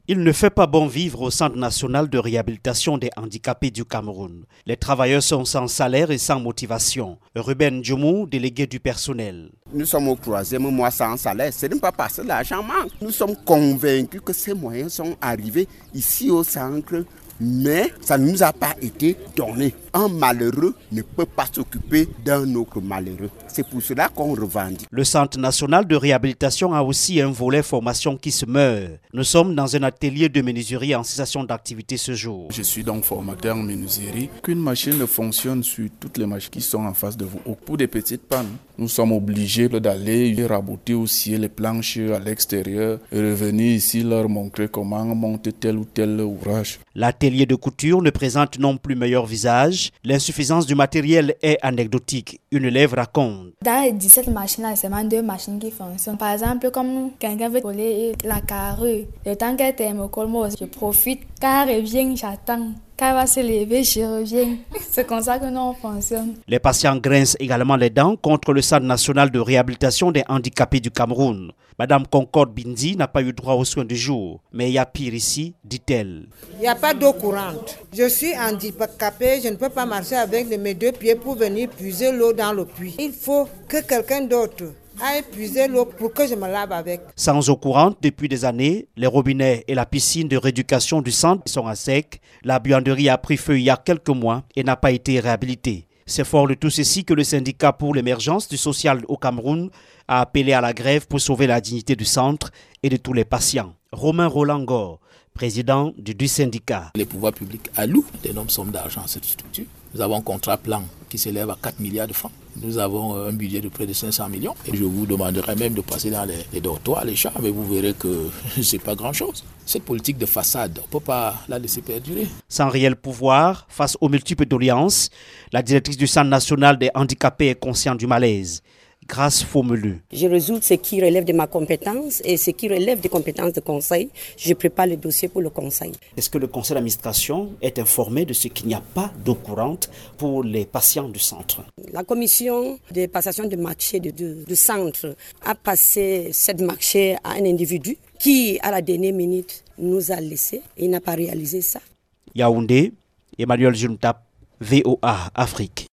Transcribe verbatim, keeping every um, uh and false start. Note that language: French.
Il ne fait pas bon vivre au Centre national de réhabilitation des handicapés du Cameroun. Les travailleurs sont sans salaire et sans motivation. Ruben Djoumou, délégué du personnel. Nous sommes au troisième mois sans salaire. Ce n'est pas parce que l'argent manque. Nous sommes convaincus que ces moyens sont arrivés ici au centre, mais ça ne nous a pas été donné. Un malheureux ne peut pas s'occuper d'un autre malheureux. C'est pour cela qu'on revendique. Le Centre national de réhabilitation a aussi un volet formation qui se meurt. Nous sommes dans un atelier de menuiserie en cessation d'activité ce jour. Je suis donc formateur en menuiserie. Qu'une machine fonctionne sur toutes les machines qui sont en face de vous. Pour des petites pannes, nous sommes obligés d'aller raboter aussi les planches à l'extérieur et revenir ici leur montrer comment monter tel ou tel ouvrage. L'atelier de couture ne présente non plus meilleur visage. L'insuffisance du matériel est anecdotique. Une élève raconte. Dans les dix-sept machines, là, c'est seulement deux machines qui fonctionnent. Par exemple, comme quelqu'un veut coller la carrure, le temps qu'elle termine, je profite. Quand elle revient, j'attends. Quand elle va se lever, je reviens. C'est comme ça que nous on fonctionne. Les patients grincent également les dents contre le Centre national de réhabilitation des handicapés du Cameroun. Madame Concorde Bindi n'a pas eu droit aux soins du jour. Mais il y a pire ici, dit-elle. Il n'y a pas d'eau courante. Je suis handicapée, je ne peux pas marcher avec mes deux pieds pour venir puiser l'eau dans le puits. Il faut que quelqu'un d'autre aille puiser l'eau pour que je me lave avec. Sans eau courante depuis des années, les robinets et la piscine de rééducation du centre sont à sec. La buanderie a pris feu il y a quelques mois et n'a pas été réhabilitée. C'est fort de tout ceci que le syndicat pour l'émergence du social au Cameroun a appelé à la grève pour sauver la dignité du centre et de tous les patients. Romain Rolangor, président du, du syndicat. Les pouvoirs publics allouent d'énormes sommes d'argent à cette structure. Nous avons un contrat plan qui s'élève à quatre milliards de francs. Nous avons un budget de près de cinq cents millions. Et je vous demanderai même de passer dans les, les dortoirs, les chambres, et vous verrez que ce n'est pas grand-chose. Cette politique de façade, on ne peut pas la laisser perdurer. Sans réel pouvoir, face aux multiples doléances, la directrice du Centre national des handicapés est consciente du malaise. Grâce Fomelu. Je résous ce qui relève de ma compétence et ce qui relève des compétences de conseil. Je prépare le dossier pour le conseil. Est-ce que le conseil d'administration est informé de ce qu'il n'y a pas d'eau courante pour les patients du centre? La commission de passation de marché du de, de centre a passé cette marché à un individu qui, à la dernière minute, nous a laissé et n'a pas réalisé ça. Yaoundé, Emmanuel Juntap, V O A Afrique.